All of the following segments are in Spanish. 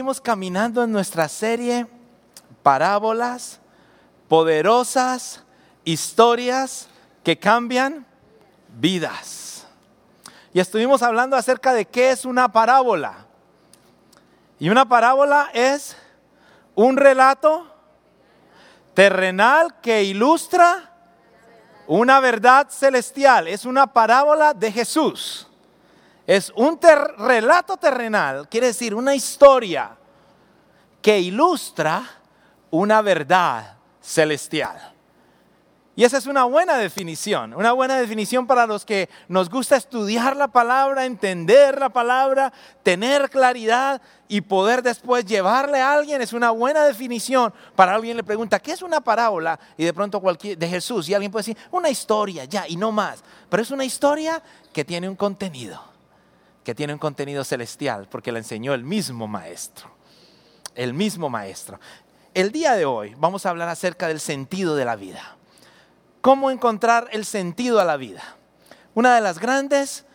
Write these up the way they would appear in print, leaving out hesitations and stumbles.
seguimos caminando en nuestra serie Parábolas, poderosas historias que cambian vidas. Y estuvimos hablando acerca de qué es una parábola. Y una parábola es un relato terrenal que ilustra una verdad celestial. Es una parábola de Jesús. Es un relato terrenal, quiere decir una historia que ilustra una verdad celestial. Y esa es una buena definición para los que nos gusta estudiar la palabra, entender la palabra, tener claridad y poder después llevarle a alguien. Es una buena definición para alguien le pregunta, ¿qué es una parábola? Y de pronto de Jesús, y alguien puede decir, una historia, ya, y no más. Pero es una historia que tiene un contenido celestial, porque la enseñó el mismo maestro. El día de hoy vamos a hablar acerca del sentido de la vida. ¿Cómo encontrar el sentido a la vida? Una de las grandes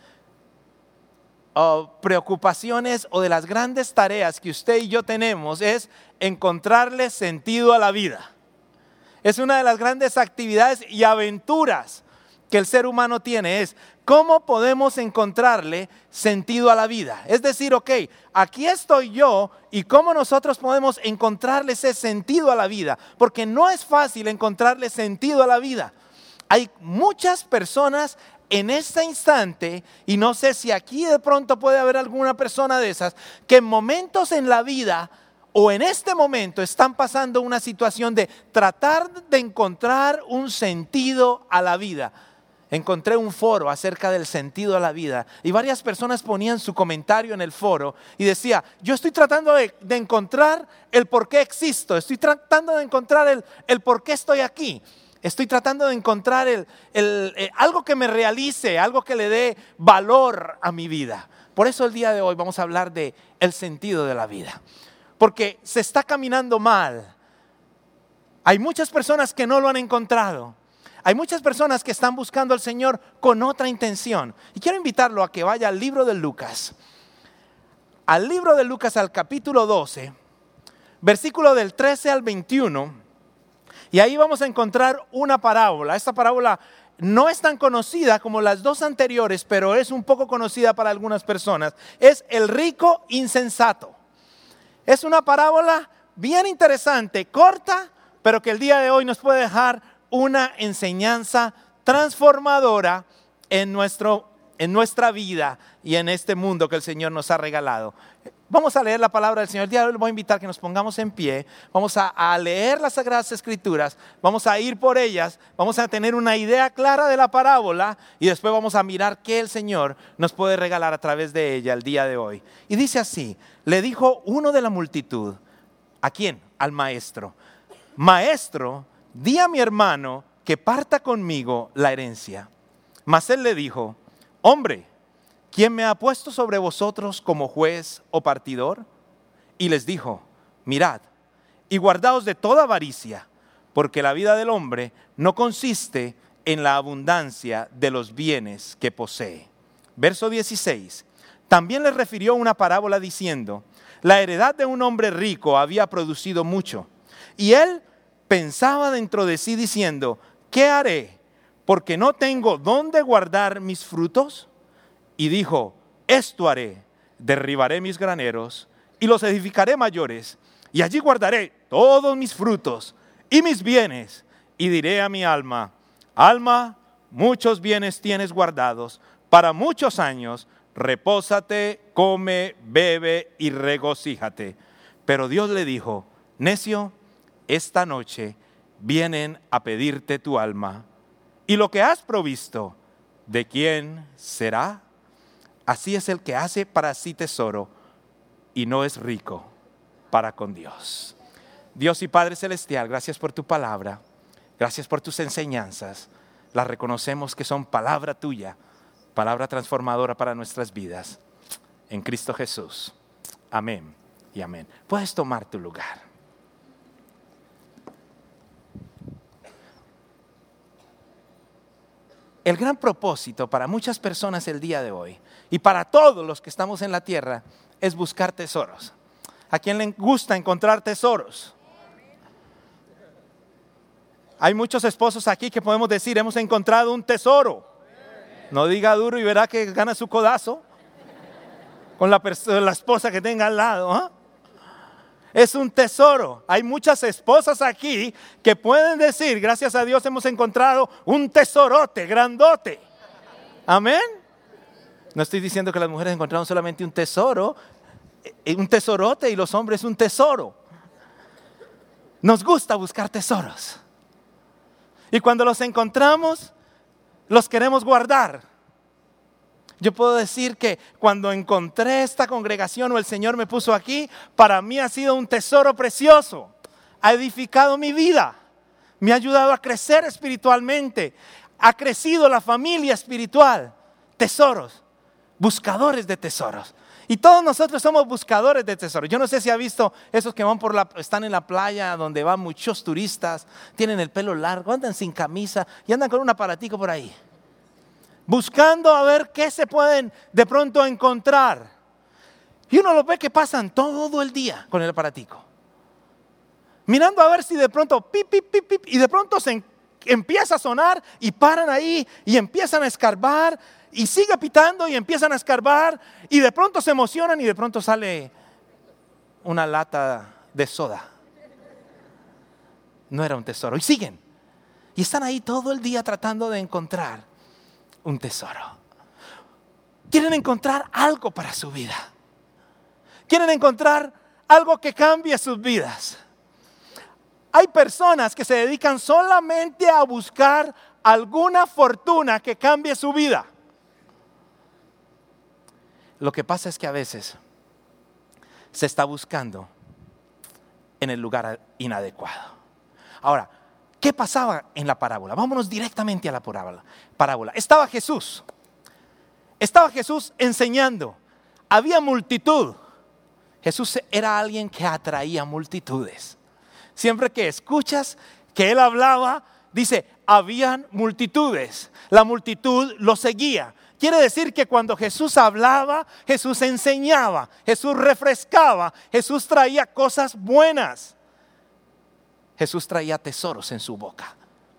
preocupaciones o de las grandes tareas que usted y yo tenemos es encontrarle sentido a la vida. Es una de las grandes actividades y aventuras que el ser humano tiene, es cómo podemos encontrarle sentido a la vida. Es decir, aquí estoy yo y cómo nosotros podemos encontrarle ese sentido a la vida, porque no es fácil encontrarle sentido a la vida. Hay muchas personas en este instante, y no sé si aquí de pronto puede haber alguna persona de esas, que en momentos en la vida o en este momento están pasando una situación de tratar de encontrar un sentido a la vida. Encontré un foro acerca del sentido a la vida y varias personas ponían su comentario en el foro y decía, yo estoy tratando de encontrar el por qué existo, estoy tratando de encontrar el por qué estoy aquí, estoy tratando de encontrar algo que me realice, algo que le dé valor a mi vida. Por eso el día de hoy vamos a hablar de el sentido de la vida, porque se está caminando mal. Hay muchas personas que no lo han encontrado. Hay muchas personas que están buscando al Señor con otra intención. Y quiero invitarlo a que vaya al libro de Lucas. Al libro de Lucas, al capítulo 12, versículo del 13 al 21. Y ahí vamos a encontrar una parábola. Esta parábola no es tan conocida como las dos anteriores, pero es un poco conocida para algunas personas. Es el rico insensato. Es una parábola bien interesante, corta, pero que el día de hoy nos puede dejar una enseñanza transformadora en nuestra vida y en este mundo que el Señor nos ha regalado. Vamos a leer la palabra del Señor. El día de hoy les voy a invitar a que nos pongamos en pie. Vamos a leer las Sagradas Escrituras. Vamos a ir por ellas. Vamos a tener una idea clara de la parábola. Y después vamos a mirar qué el Señor nos puede regalar a través de ella el día de hoy. Y dice así, le dijo uno de la multitud. ¿A quién? Al maestro. Maestro, di a mi hermano que parta conmigo la herencia. Mas él le dijo, hombre, ¿quién me ha puesto sobre vosotros como juez o partidor? Y les dijo, mirad y guardaos de toda avaricia, porque la vida del hombre no consiste en la abundancia de los bienes que posee. Verso 16, también les refirió una parábola diciendo, la heredad de un hombre rico había producido mucho, y él pensaba dentro de sí diciendo, ¿qué haré? Porque no tengo dónde guardar mis frutos. Y dijo, esto haré, derribaré mis graneros y los edificaré mayores, y allí guardaré todos mis frutos y mis bienes. Y diré a mi alma, alma, muchos bienes tienes guardados, para muchos años, repósate, come, bebe y regocíjate. Pero Dios le dijo, necio, esta noche vienen a pedirte tu alma, y lo que has provisto, ¿de quién será? Así es el que hace para sí tesoro y no es rico para con Dios. Dios y Padre Celestial, gracias por tu palabra, gracias por tus enseñanzas. Las reconocemos que son palabra tuya, palabra transformadora para nuestras vidas. En Cristo Jesús. Amén y amén. Puedes tomar tu lugar. El gran propósito para muchas personas el día de hoy y para todos los que estamos en la tierra es buscar tesoros. ¿A quién le gusta encontrar tesoros? Hay muchos esposos aquí que podemos decir, hemos encontrado un tesoro. No diga duro y verá que gana su codazo con la esposa que tenga al lado. ¿Eh? Es un tesoro. Hay muchas esposas aquí que pueden decir, gracias a Dios hemos encontrado un tesorote, grandote. Amén. No estoy diciendo que las mujeres encontraron solamente un tesoro, un tesorote, y los hombres un tesoro. Nos gusta buscar tesoros. Y cuando los encontramos, los queremos guardar. Yo puedo decir que cuando encontré esta congregación o el Señor me puso aquí, para mí ha sido un tesoro precioso. Ha edificado mi vida. Me ha ayudado a crecer espiritualmente. Ha crecido la familia espiritual. Tesoros, buscadores de tesoros. Y todos nosotros somos buscadores de tesoros. Yo no sé si ha visto esos que están en la playa donde van muchos turistas, tienen el pelo largo, andan sin camisa y andan con un aparatico por ahí, buscando a ver qué se pueden de pronto encontrar. Y uno lo ve que pasan todo el día con el aparatico, mirando a ver si de pronto pip, pip, pip, pip, y de pronto empieza a sonar y paran ahí y empiezan a escarbar. Y sigue pitando y empiezan a escarbar y de pronto se emocionan y de pronto sale una lata de soda. No era un tesoro. Y siguen. Y están ahí todo el día tratando de encontrar un tesoro. Quieren encontrar algo para su vida. Quieren encontrar algo que cambie sus vidas. Hay personas que se dedican solamente a buscar alguna fortuna que cambie su vida. Lo que pasa es que a veces se está buscando en el lugar inadecuado. Ahora, ¿qué pasaba en la parábola? Vámonos directamente a la parábola. Estaba Jesús enseñando. Había multitud. Jesús era alguien que atraía multitudes. Siempre que escuchas que Él hablaba, dice, habían multitudes. La multitud lo seguía. Quiere decir que cuando Jesús hablaba, Jesús enseñaba, Jesús refrescaba, Jesús traía cosas buenas. Jesús traía tesoros en su boca.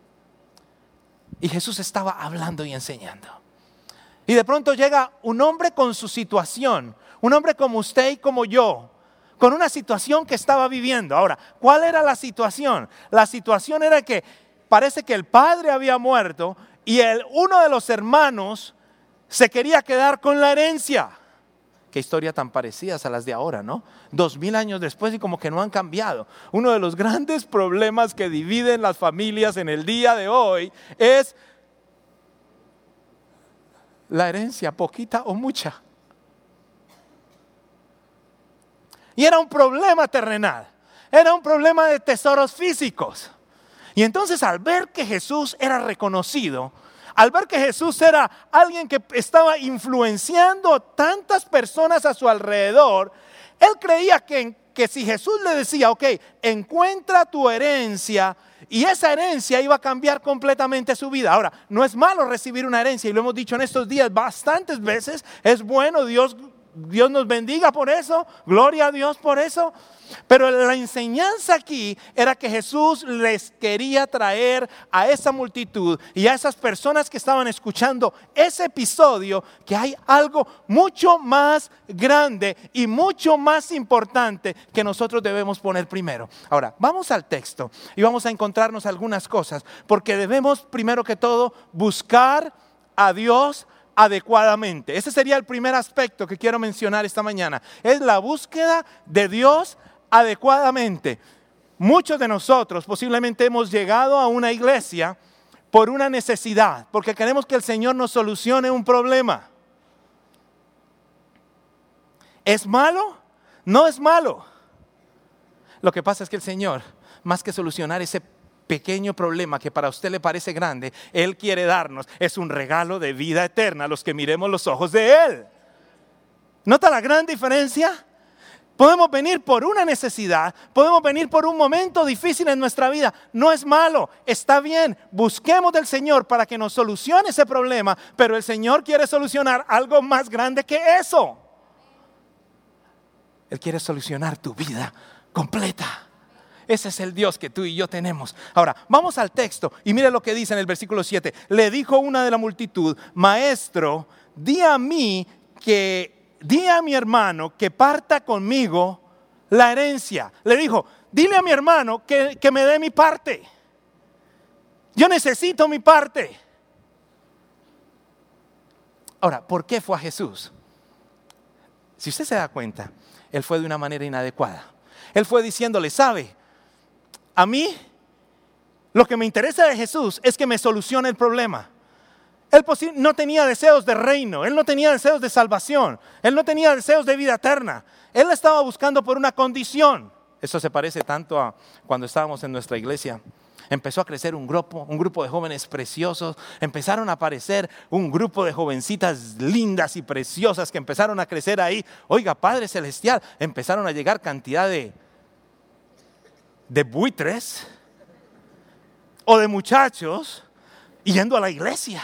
Y Jesús estaba hablando y enseñando. Y de pronto llega un hombre con su situación, un hombre como usted y como yo, con una situación que estaba viviendo. Ahora, ¿cuál era la situación? La situación era que parece que el padre había muerto y uno de los hermanos se quería quedar con la herencia. Qué historia tan parecidas a las de ahora, ¿no? 2000 años después y como que no han cambiado. Uno de los grandes problemas que dividen las familias en el día de hoy es la herencia, poquita o mucha. Y era un problema terrenal, era un problema de tesoros físicos. Y entonces al ver que Jesús era reconocido, al ver que Jesús era alguien que estaba influenciando tantas personas a su alrededor, él creía que si Jesús le decía, ok, encuentra tu herencia, y esa herencia iba a cambiar completamente su vida. Ahora, no es malo recibir una herencia, y lo hemos dicho en estos días bastantes veces, es bueno, Dios nos bendiga por eso, gloria a Dios por eso. Pero la enseñanza aquí era que Jesús les quería traer a esa multitud y a esas personas que estaban escuchando ese episodio, que hay algo mucho más grande y mucho más importante que nosotros debemos poner primero. Ahora, vamos al texto y vamos a encontrarnos algunas cosas, porque debemos primero que todo buscar a Dios adecuadamente. Ese sería el primer aspecto que quiero mencionar esta mañana. Es la búsqueda de Dios adecuadamente. Muchos de nosotros posiblemente hemos llegado a una iglesia por una necesidad, porque queremos que el Señor nos solucione un problema. ¿Es malo? No es malo. Lo que pasa es que el Señor, más que solucionar ese pequeño problema que para usted le parece grande, Él quiere darnos, es un regalo de vida eterna a los que miremos los ojos de Él. ¿Nota la gran diferencia? Podemos venir por una necesidad, podemos venir por un momento difícil en nuestra vida. No es malo, está bien. Busquemos del Señor para que nos solucione ese problema, pero el Señor quiere solucionar algo más grande que eso. Él quiere solucionar tu vida completa. Ese es el Dios que tú y yo tenemos. Ahora, vamos al texto y mire lo que dice en el versículo 7. Le dijo una de la multitud: Maestro, di a mi hermano que parta conmigo la herencia. Le dijo: dile a mi hermano que me dé mi parte. Yo necesito mi parte. Ahora, ¿por qué fue a Jesús? Si usted se da cuenta, Él fue de una manera inadecuada. Él fue diciéndole: ¿sabe? A mí, lo que me interesa de Jesús es que me solucione el problema. Él no tenía deseos de reino, Él no tenía deseos de salvación, Él no tenía deseos de vida eterna. Él la estaba buscando por una condición. Eso se parece tanto a cuando estábamos en nuestra iglesia. Empezó a crecer un grupo de jóvenes preciosos. Empezaron a aparecer un grupo de jovencitas lindas y preciosas que empezaron a crecer ahí. Oiga, Padre Celestial, empezaron a llegar cantidad de buitres o de muchachos yendo a la iglesia.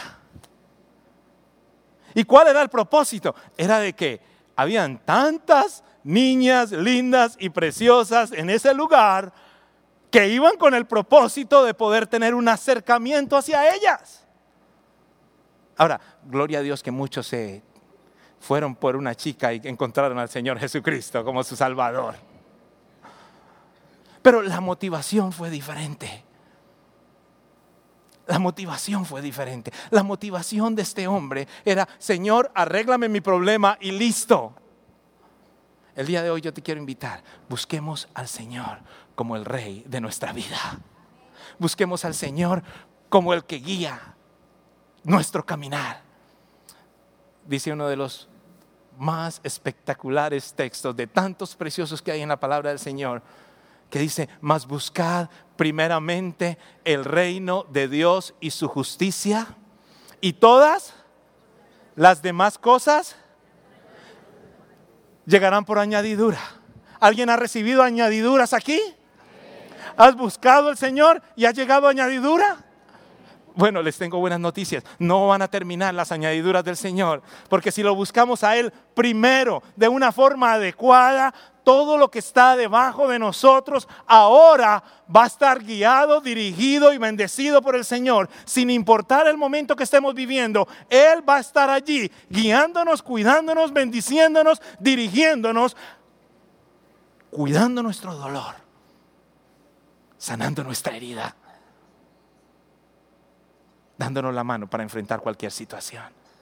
¿Y cuál era el propósito? Era de que habían tantas niñas lindas y preciosas en ese lugar que iban con el propósito de poder tener un acercamiento hacia ellas. Ahora, gloria a Dios que muchos se fueron por una chica y encontraron al Señor Jesucristo como su Salvador. Pero la motivación fue diferente. La motivación fue diferente. La motivación de este hombre era: Señor, arréglame mi problema y listo. El día de hoy yo te quiero invitar: busquemos al Señor como el Rey de nuestra vida. Busquemos al Señor como el que guía nuestro caminar. Dice uno de los más espectaculares textos de tantos preciosos que hay en la palabra del Señor, que dice: mas buscad primeramente el reino de Dios y su justicia, y todas las demás cosas llegarán por añadidura. ¿Alguien ha recibido añadiduras aquí? ¿Has buscado al Señor y ha llegado añadidura? Bueno, les tengo buenas noticias. No van a terminar las añadiduras del Señor, porque si lo buscamos a Él primero, de una forma adecuada, todo lo que está debajo de nosotros ahora va a estar guiado, dirigido y bendecido por el Señor. Sin importar el momento que estemos viviendo, Él va a estar allí, guiándonos, cuidándonos, bendiciéndonos, dirigiéndonos, cuidando nuestro dolor, sanando nuestra herida, dándonos la mano para enfrentar cualquier situación.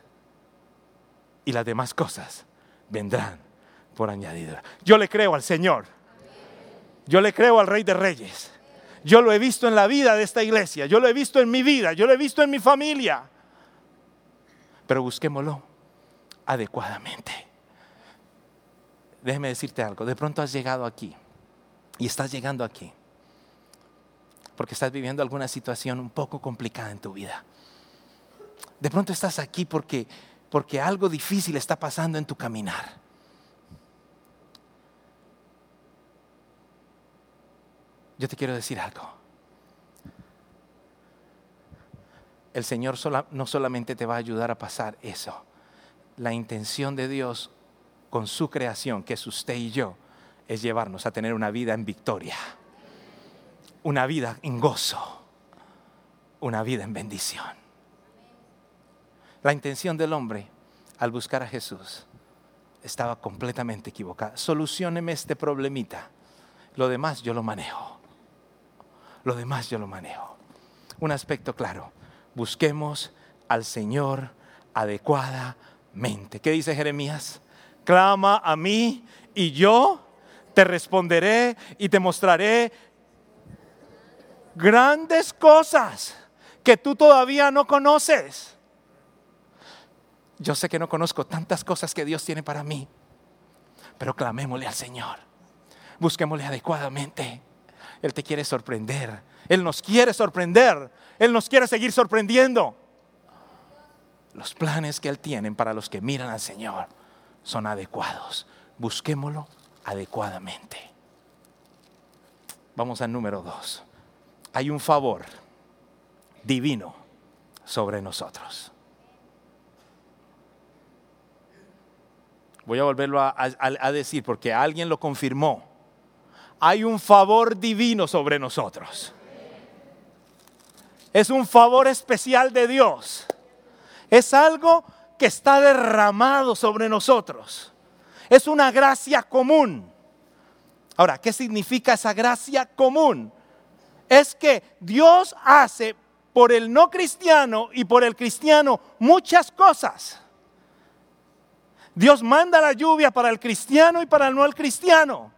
Y las demás cosas vendrán por añadidura. Yo le creo al Señor. Yo le creo al Rey de Reyes. Yo lo he visto en la vida de esta iglesia. Yo lo he visto en mi vida. Yo lo he visto en mi familia. Pero busquémoslo adecuadamente. Déjeme decirte algo. De pronto has llegado aquí y estás llegando aquí porque estás viviendo alguna situación un poco complicada en tu vida. De pronto estás aquí porque algo difícil está pasando en tu caminar. Yo te quiero decir algo. El Señor no solamente te va a ayudar a pasar eso. La intención de Dios con su creación, que es usted y yo, es llevarnos a tener una vida en victoria. Una vida en gozo, una vida en bendición. La intención del hombre al buscar a Jesús estaba completamente equivocada. Solucióneme este problemita, lo demás yo lo manejo. Lo demás yo lo manejo. Un aspecto claro: busquemos al Señor adecuadamente. ¿Qué dice Jeremías? Clama a mí y yo te responderé y te mostraré grandes cosas que tú todavía no conoces. Yo sé que no conozco tantas cosas que Dios tiene para mí, pero clamémosle al Señor, busquémosle adecuadamente. Él te quiere sorprender, Él nos quiere sorprender, Él nos quiere seguir sorprendiendo. Los planes que Él tiene para los que miran al Señor son adecuados. Busquémoslo adecuadamente. Vamos al número 2. Hay un favor divino sobre nosotros. Voy a volverlo a decir porque alguien lo confirmó. Hay un favor divino sobre nosotros. Es un favor especial de Dios. Es algo que está derramado sobre nosotros. Es una gracia común. Ahora, ¿qué significa esa gracia común? Es que Dios hace por el no cristiano y por el cristiano muchas cosas. Dios manda la lluvia para el cristiano y para el no cristiano.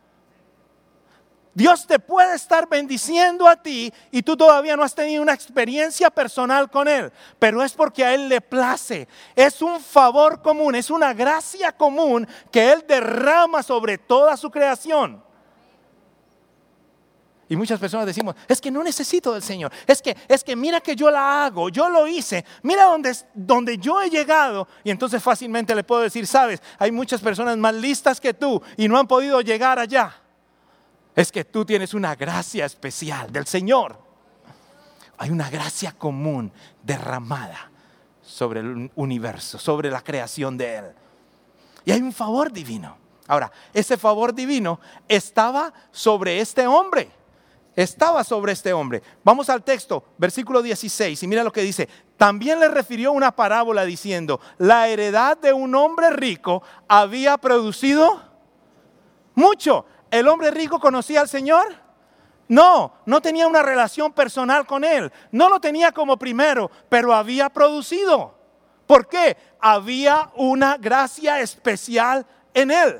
Dios te puede estar bendiciendo a ti y tú todavía no has tenido una experiencia personal con Él, pero es porque a Él le place. Es un favor común, es una gracia común que Él derrama sobre toda su creación. Y muchas personas decimos, es que no necesito del Señor, es que mira que yo la hago, yo lo hice, mira donde yo he llegado. Y entonces fácilmente le puedo decir, sabes, hay muchas personas más listas que tú y no han podido llegar allá. Es que tú tienes una gracia especial del Señor. Hay una gracia común derramada sobre el universo, sobre la creación de Él. Y hay un favor divino. Ahora, ese favor divino estaba sobre este hombre. Estaba sobre este hombre. Vamos al texto, versículo 16, y mira lo que dice. También le refirió una parábola diciendo, la heredad de un hombre rico había producido mucho. ¿El hombre rico conocía al Señor? No tenía una relación personal con Él. No lo tenía como primero, pero había producido. ¿Por qué? Había una gracia especial en Él.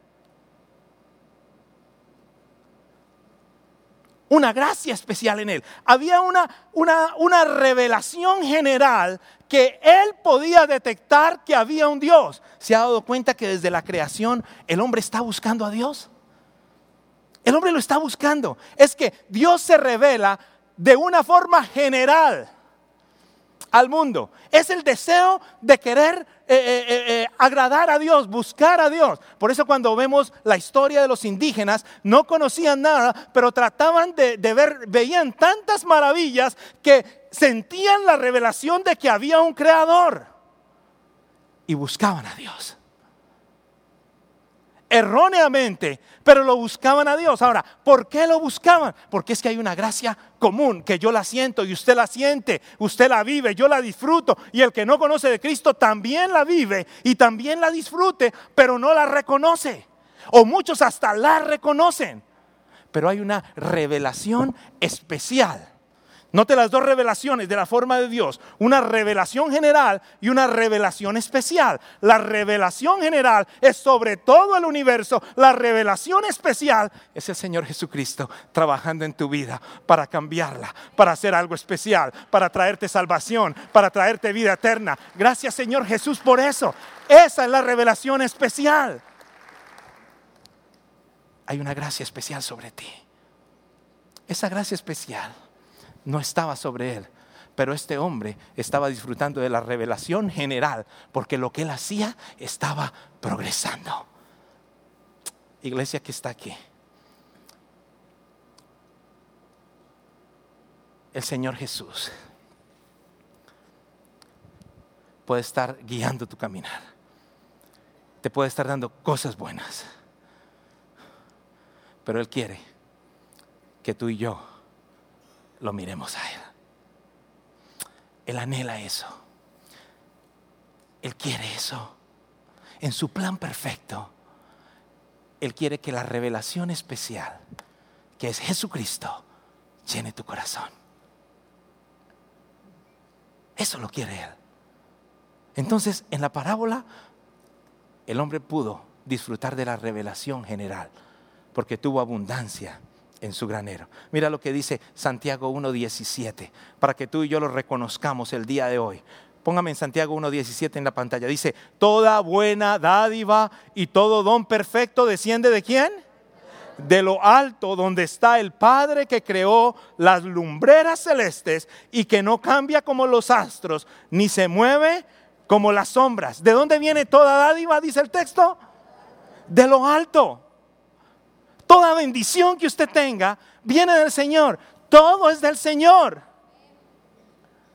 Una gracia especial en Él. Había una revelación general que Él podía detectar que había un Dios. ¿Se ha dado cuenta que desde la creación el hombre está buscando a Dios? El hombre lo está buscando. Es que Dios se revela de una forma general al mundo. Es el deseo de querer agradar a Dios, buscar a Dios. Por eso cuando vemos la historia de los indígenas, no conocían nada, pero trataban de ver, veían tantas maravillas que sentían la revelación de que había un creador y buscaban a Dios. Erróneamente, pero lo buscaban a Dios. Ahora, ¿por qué lo buscaban? Porque es que hay una gracia común que yo la siento y usted la siente, usted la vive, yo la disfruto, y el que no conoce de Cristo también la vive y también la disfrute, pero no la reconoce, o muchos hasta la reconocen, pero hay una revelación especial. Note las dos revelaciones de la forma de Dios, una revelación general y una revelación especial. La revelación general es sobre todo el universo, la revelación especial es el Señor Jesucristo trabajando en tu vida para cambiarla, para hacer algo especial, para traerte salvación, para traerte vida eterna. Gracias Señor Jesús por eso. Esa es la revelación especial. Hay una gracia especial sobre ti. Esa gracia especial no estaba sobre él, pero este hombre estaba disfrutando de la revelación general, porque lo que él hacía estaba progresando. Iglesia que está aquí, el Señor Jesús puede estar guiando tu caminar, te puede estar dando cosas buenas, pero Él quiere que tú y yo lo miremos a Él. Él anhela eso. Él quiere eso. En su plan perfecto, Él quiere que la revelación especial, que es Jesucristo, llene tu corazón. Eso lo quiere Él. Entonces, en la parábola, el hombre pudo disfrutar de la revelación general, porque tuvo abundancia en su granero. Mira lo que dice Santiago 1:17, para que tú y yo lo reconozcamos el día de hoy. Póngame en Santiago 1:17 en la pantalla. Dice, toda buena dádiva y todo don perfecto desciende ¿de quién? De lo alto, donde está el Padre que creó las lumbreras celestes y que no cambia como los astros, ni se mueve como las sombras. ¿De dónde viene toda dádiva? Dice el texto. De lo alto. Toda bendición que usted tenga viene del Señor. Todo es del Señor.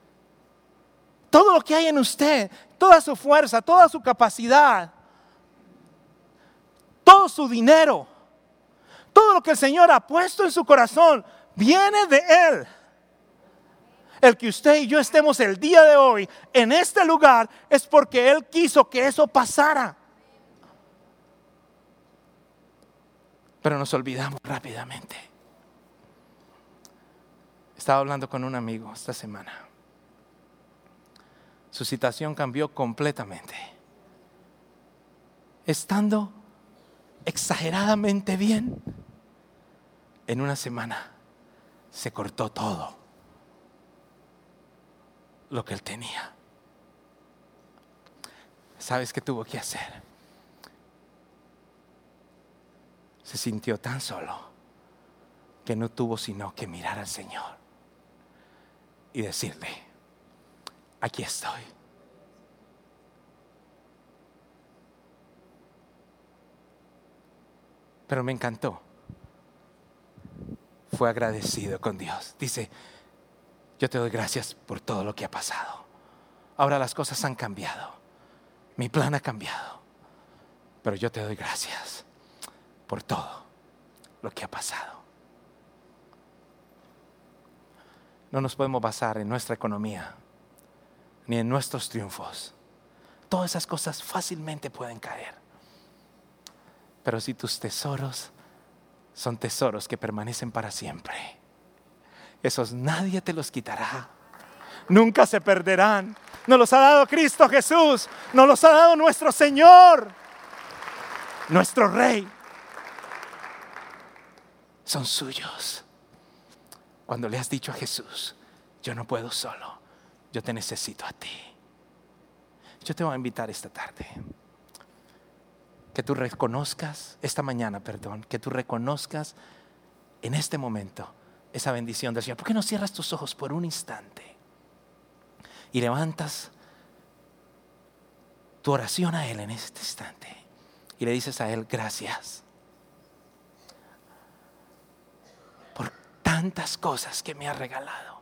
Todo lo que hay en usted, toda su fuerza, toda su capacidad, todo su dinero, todo lo que el Señor ha puesto en su corazón, viene de Él. El que usted y yo estemos el día de hoy en este lugar es porque Él quiso que eso pasara. Pero nos olvidamos rápidamente. Estaba hablando con un amigo esta semana. Su situación cambió completamente. Estando exageradamente bien, en una semana se cortó todo lo que él tenía. ¿Sabes qué tuvo que hacer? Se sintió tan solo que no tuvo sino que mirar al Señor y decirle: aquí estoy. Pero me encantó. Fue agradecido con Dios. Dice: yo te doy gracias por todo lo que ha pasado. Ahora las cosas han cambiado. Mi plan ha cambiado. Pero yo te doy gracias por todo lo que ha pasado. No nos podemos basar en nuestra economía ni en nuestros triunfos. Todas esas cosas fácilmente pueden caer. Pero si tus tesoros son tesoros que permanecen para siempre, esos nadie te los quitará. Nunca se perderán. Nos los ha dado Cristo Jesús. Nos los ha dado nuestro Señor, nuestro Rey. Son suyos. Cuando le has dicho a Jesús: yo no puedo solo, yo te necesito a ti. Yo te voy a invitar esta tarde que tú reconozcas, esta mañana, que tú reconozcas en este momento esa bendición del Señor. ¿Por qué no cierras tus ojos por un instante y levantas tu oración a Él en este instante y le dices a Él: gracias por tantas cosas que me ha regalado?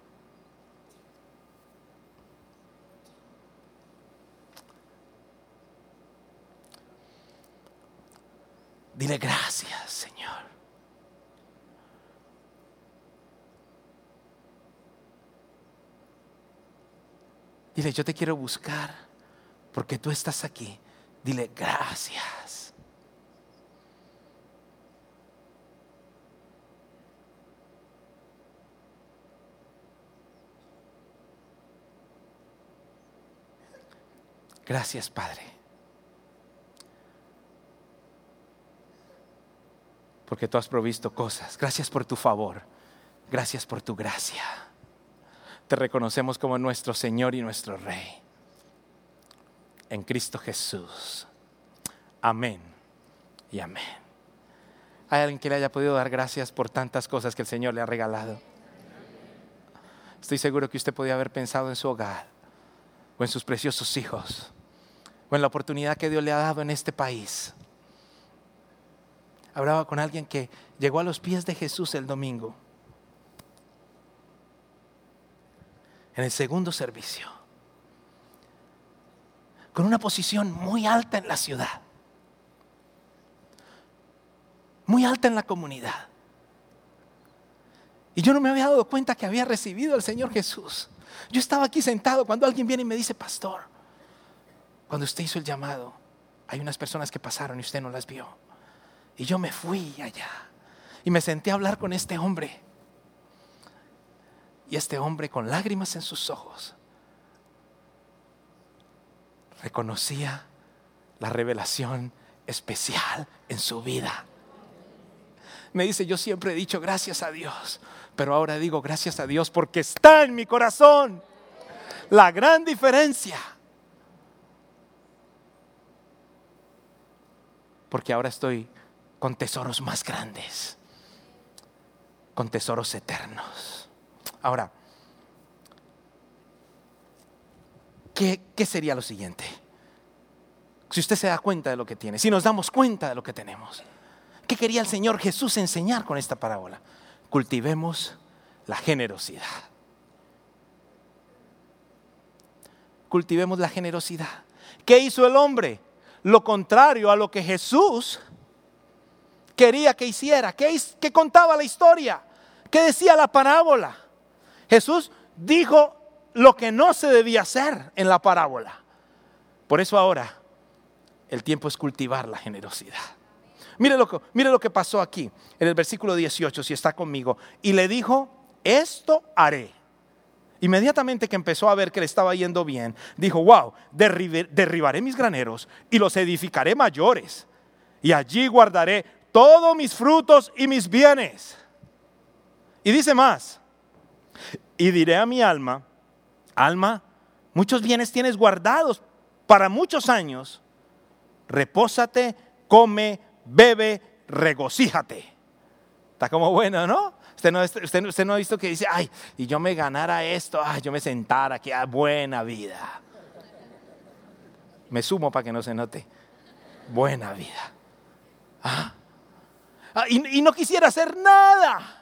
Dile: gracias, Señor. Dile: yo te quiero buscar porque tú estás aquí. Dile: gracias. Gracias, Padre, porque tú has provisto cosas. Gracias por tu favor. Gracias por tu gracia. Te reconocemos como nuestro Señor y nuestro Rey. En Cristo Jesús. Amén y amén. ¿Hay alguien que le haya podido dar gracias por tantas cosas que el Señor le ha regalado? Estoy seguro que usted podía haber pensado en su hogar, o en sus preciosos hijos, o en la oportunidad que Dios le ha dado en este país. Hablaba con alguien que llegó a los pies de Jesús el domingo, en el segundo servicio, con una posición muy alta en la ciudad, muy alta en la comunidad. Y yo no me había dado cuenta que había recibido al Señor Jesús. Yo estaba aquí sentado cuando alguien viene y me dice: pastor, cuando usted hizo el llamado, hay unas personas que pasaron y usted no las vio. Y yo me fui allá y me senté a hablar con este hombre. Y este hombre, con lágrimas en sus ojos, reconocía la revelación especial en su vida. Me dice: yo siempre he dicho gracias a Dios, pero ahora digo gracias a Dios porque está en mi corazón. La gran diferencia. Porque ahora estoy con tesoros más grandes, con tesoros eternos. Ahora, ¿qué sería lo siguiente? Si usted se da cuenta de lo que tiene, si nos damos cuenta de lo que tenemos, ¿qué quería el Señor Jesús enseñar con esta parábola? Cultivemos la generosidad. Cultivemos la generosidad. ¿Qué hizo el hombre? Lo contrario a lo que Jesús quería que hiciera? ¿Qué contaba la historia? ¿Qué decía la parábola? Jesús dijo lo que no se debía hacer en la parábola. Por eso ahora el tiempo es cultivar la generosidad. Mire lo que pasó aquí en el versículo 18, si está conmigo. Y le dijo, esto haré. Inmediatamente que empezó a ver que le estaba yendo bien, dijo, wow, derribaré mis graneros y los edificaré mayores. Y allí guardaré todos mis frutos y mis bienes. Y dice más, y diré a mi alma, alma, muchos bienes tienes guardados para muchos años. Repósate, come, bebe, regocíjate. Está como bueno, ¿no? Usted no ha visto que dice, ay, y yo me ganara esto, ay, yo me sentara aquí, buena vida. Me sumo para que no se note. Buena vida. Y no quisiera hacer nada.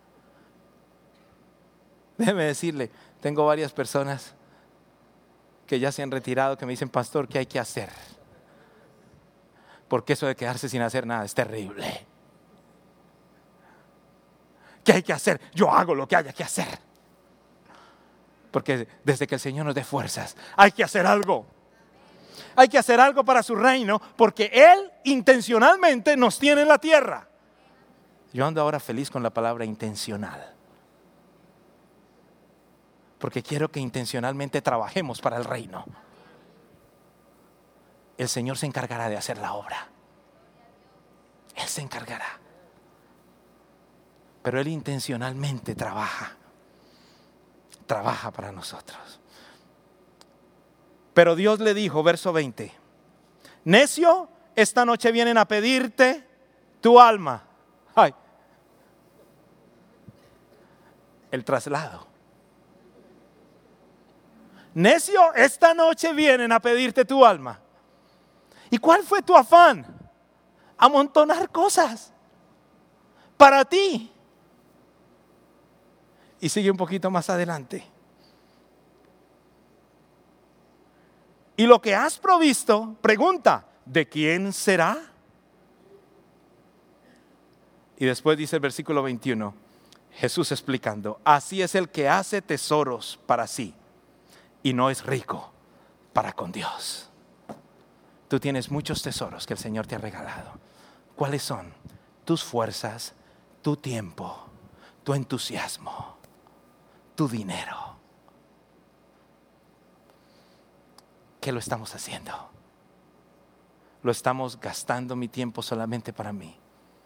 Déjeme decirle, tengo varias personas que ya se han retirado que me dicen, pastor, ¿qué hay que hacer? Porque eso de quedarse sin hacer nada es terrible. ¿Qué hay que hacer? Yo hago lo que haya que hacer. Porque desde que el Señor nos dé fuerzas, hay que hacer algo. Hay que hacer algo para su reino, porque Él intencionalmente nos tiene en la tierra. Yo ando ahora feliz con la palabra intencional. Porque quiero que intencionalmente trabajemos para el reino. El Señor se encargará de hacer la obra. Él se encargará. Pero Él intencionalmente trabaja para nosotros. Pero Dios le dijo, verso 20, necio, esta noche vienen a pedirte tu alma. Ay, el traslado. Necio, esta noche vienen a pedirte tu alma. ¿Y cuál fue tu afán? Amontonar cosas para ti. Y sigue un poquito más adelante. Y lo que has provisto, pregunta, ¿de quién será? Y después dice el versículo 21, Jesús explicando, así es el que hace tesoros para sí y no es rico para con Dios. Tú tienes muchos tesoros que el Señor te ha regalado. ¿Cuáles son? Tus fuerzas, tu tiempo, tu entusiasmo, tu dinero. ¿Qué lo estamos haciendo? ¿Lo estamos gastando mi tiempo solamente para mí?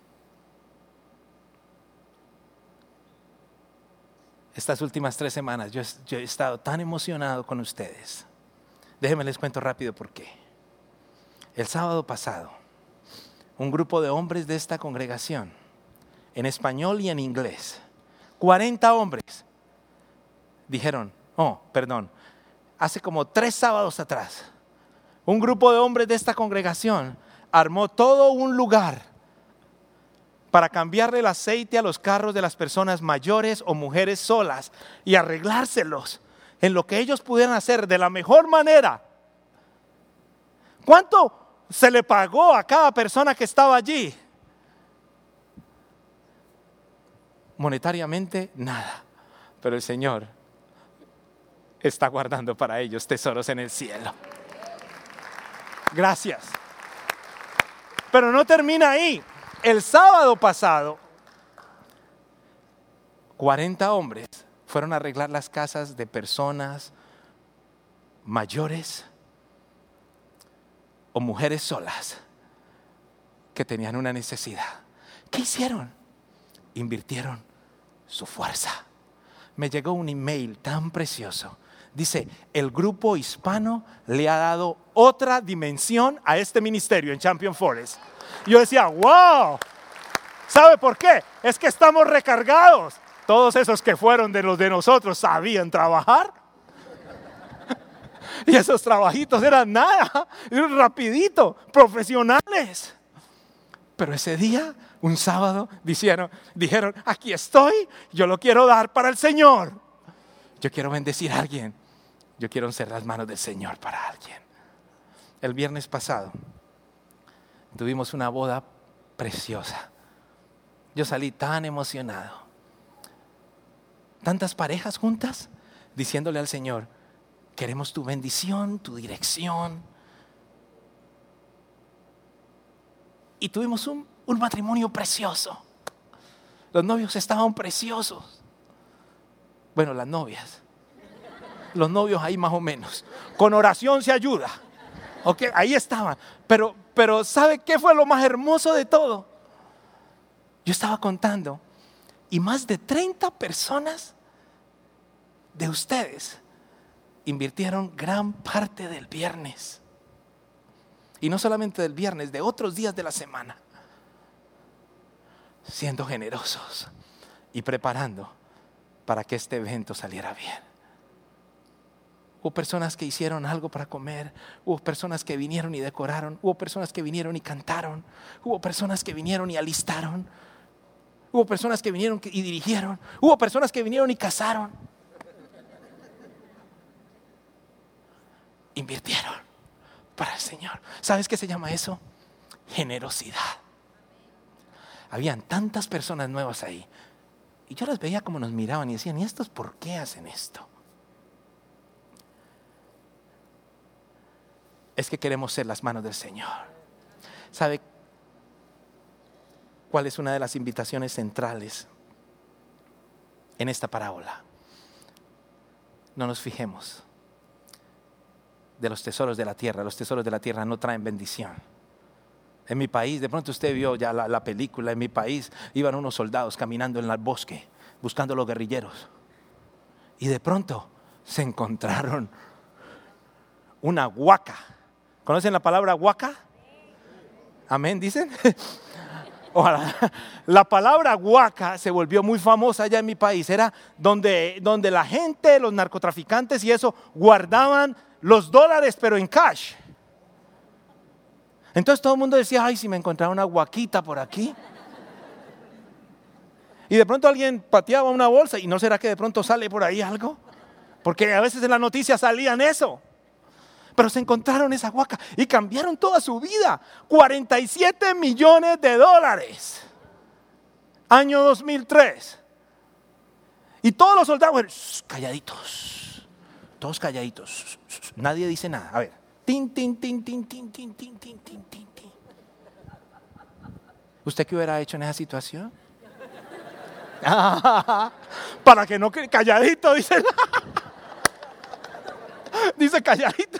Estas últimas 3 semanas yo he estado tan emocionado con ustedes. Déjenme les cuento rápido por qué. El sábado pasado, un grupo de hombres de esta congregación, en español y en inglés, 40 hombres, dijeron, hace como 3 sábados atrás, un grupo de hombres de esta congregación armó todo un lugar para cambiarle el aceite a los carros de las personas mayores o mujeres solas y arreglárselos en lo que ellos pudieran hacer de la mejor manera. ¿Cuánto se le pagó a cada persona que estaba allí? Monetariamente, nada. Pero el Señor está guardando para ellos tesoros en el cielo. Gracias. Pero no termina ahí. El sábado pasado, 40 hombres fueron a arreglar las casas de personas mayores o mujeres solas que tenían una necesidad. ¿Qué hicieron? Invirtieron su fuerza. Me llegó un email tan precioso. Dice, el grupo hispano le ha dado otra dimensión a este ministerio en Champion Forest. Yo decía, wow. ¿Sabe por qué? Es que estamos recargados. Todos esos que fueron de los de nosotros sabían trabajar. Y esos trabajitos eran nada, eran rapidito, profesionales. Pero ese día, un sábado, dijeron, aquí estoy, yo lo quiero dar para el Señor. Yo quiero bendecir a alguien. Yo quiero ser las manos del Señor para alguien. El viernes pasado tuvimos una boda preciosa. Yo salí tan emocionado. Tantas parejas juntas diciéndole al Señor, queremos tu bendición, tu dirección. Y tuvimos un matrimonio precioso. Los novios estaban preciosos. Bueno, las novias. Los novios ahí más o menos. Con oración se ayuda. Ok, ahí estaban. Pero ¿sabe qué fue lo más hermoso de todo? Yo estaba contando y más de 30 personas de ustedes invirtieron gran parte del viernes. Y no solamente del viernes, de otros días de la semana. Siendo generosos y preparando para que este evento saliera bien. Hubo personas que hicieron algo para comer, hubo personas que vinieron y decoraron, hubo personas que vinieron y cantaron, hubo personas que vinieron y alistaron, hubo personas que vinieron y dirigieron, hubo personas que vinieron y casaron. Invirtieron para el Señor. ¿Sabes qué se llama eso? Generosidad. Habían tantas personas nuevas ahí y yo las veía como nos miraban y decían, ¿y estos por qué hacen esto? Es que queremos ser las manos del Señor. ¿Sabe cuál es una de las invitaciones centrales en esta parábola? No nos fijemos de los tesoros de la tierra. Los tesoros de la tierra no traen bendición. En mi país, de pronto usted vio ya la película, en mi país iban unos soldados caminando en el bosque buscando a los guerrilleros. Y de pronto se encontraron una huaca. ¿Conocen la palabra huaca? Amén, dicen. Ojalá. La palabra huaca se volvió muy famosa allá en mi país. Era donde la gente, los narcotraficantes y eso, guardaban los dólares pero en cash. Entonces todo el mundo decía, ay, si me encontraba una huaquita por aquí. Y de pronto alguien pateaba una bolsa y ¿no será que de pronto sale por ahí algo? Porque a veces en las noticias salían eso. Pero se encontraron esa huaca y cambiaron toda su vida. 47 millones de dólares. Año 2003. Y todos los soldados, calladitos. Todos calladitos. Nadie dice nada. A ver. Tin, tin, tin, tin, tin, tin, tin, tin, tin, tin, tin. ¿Usted qué hubiera hecho en esa situación? Para que no quede calladito, dice. Dice calladito.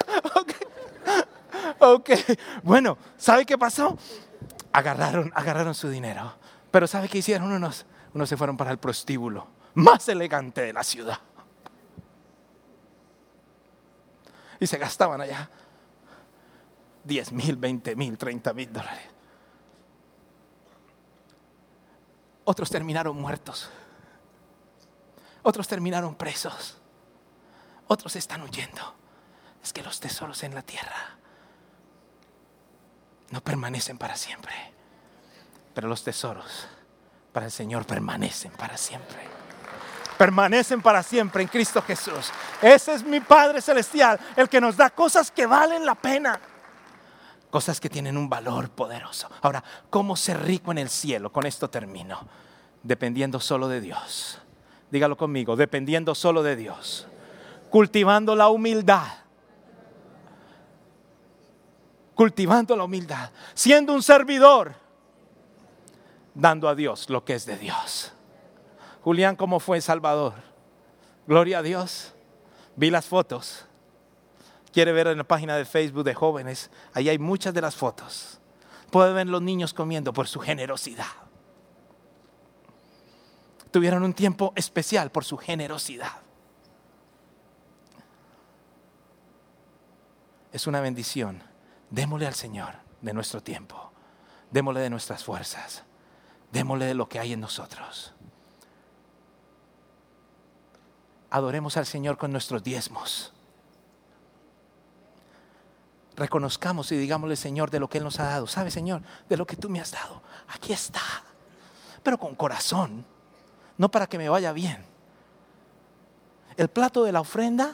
Ok. Bueno, ¿sabe qué pasó? Agarraron su dinero. Pero ¿sabe qué hicieron unos? Unos se fueron para el prostíbulo más elegante de la ciudad. Y se gastaban allá 10,000, 20,000, 30,000 dólares. Otros terminaron muertos. Otros terminaron presos. Otros están huyendo. Es que los tesoros en la tierra no permanecen para siempre. Pero los tesoros para el Señor permanecen para siempre. Permanecen para siempre en Cristo Jesús. Ese es mi Padre Celestial, el que nos da cosas que valen la pena. Cosas que tienen un valor poderoso. Ahora, ¿cómo ser rico en el cielo? Con esto termino. Dependiendo solo de Dios. Dígalo conmigo, dependiendo solo de Dios. Cultivando la humildad. Cultivando la humildad. Siendo un servidor. Dando a Dios lo que es de Dios. Julián, ¿cómo fue Salvador? Gloria a Dios. Vi las fotos. Quiere ver en la página de Facebook de jóvenes. Ahí hay muchas de las fotos. Puede ver los niños comiendo por su generosidad. Tuvieron un tiempo especial por su generosidad. Es una bendición. Démosle al Señor de nuestro tiempo. Démosle de nuestras fuerzas. Démosle de lo que hay en nosotros. Adoremos al Señor con nuestros diezmos. Reconozcamos y digámosle, Señor, de lo que Él nos ha dado. ¿Sabe, Señor? De lo que tú me has dado. Aquí está. Pero con corazón. No para que me vaya bien. El plato de la ofrenda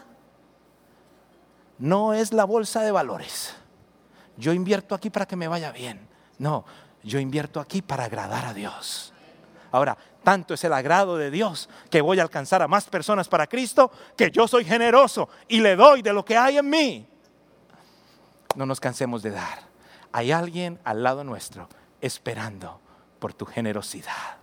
no es la bolsa de valores. Yo invierto aquí para que me vaya bien. No, yo invierto aquí para agradar a Dios. Ahora, tanto es el agrado de Dios que voy a alcanzar a más personas para Cristo, que yo soy generoso y le doy de lo que hay en mí. No nos cansemos de dar. Hay alguien al lado nuestro esperando por tu generosidad.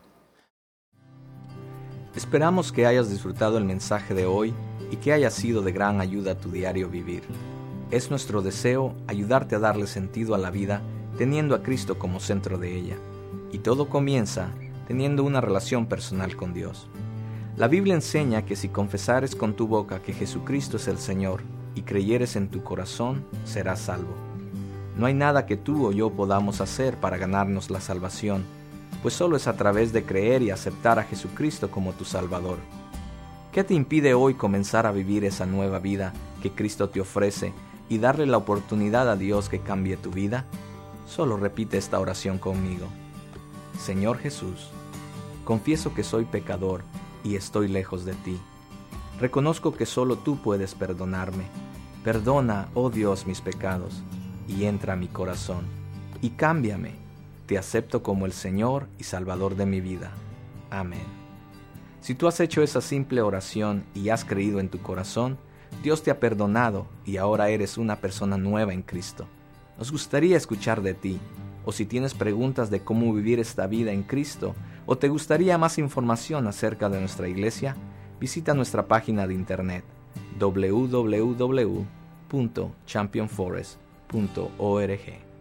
Esperamos que hayas disfrutado el mensaje de hoy y que haya sido de gran ayuda a tu diario vivir. Es nuestro deseo ayudarte a darle sentido a la vida teniendo a Cristo como centro de ella. Y todo comienza teniendo una relación personal con Dios. La Biblia enseña que si confesares con tu boca que Jesucristo es el Señor y creyeres en tu corazón, serás salvo. No hay nada que tú o yo podamos hacer para ganarnos la salvación, pues solo es a través de creer y aceptar a Jesucristo como tu Salvador. ¿Qué te impide hoy comenzar a vivir esa nueva vida que Cristo te ofrece y darle la oportunidad a Dios que cambie tu vida? Solo repite esta oración conmigo. Señor Jesús, confieso que soy pecador y estoy lejos de ti. Reconozco que solo tú puedes perdonarme. Perdona, oh Dios, mis pecados, y entra a mi corazón, y cámbiame. Te acepto como el Señor y Salvador de mi vida. Amén. Si tú has hecho esa simple oración y has creído en tu corazón, Dios te ha perdonado y ahora eres una persona nueva en Cristo. Nos gustaría escuchar de ti, o si tienes preguntas de cómo vivir esta vida en Cristo, o te gustaría más información acerca de nuestra iglesia, visita nuestra página de internet www.championforest.org.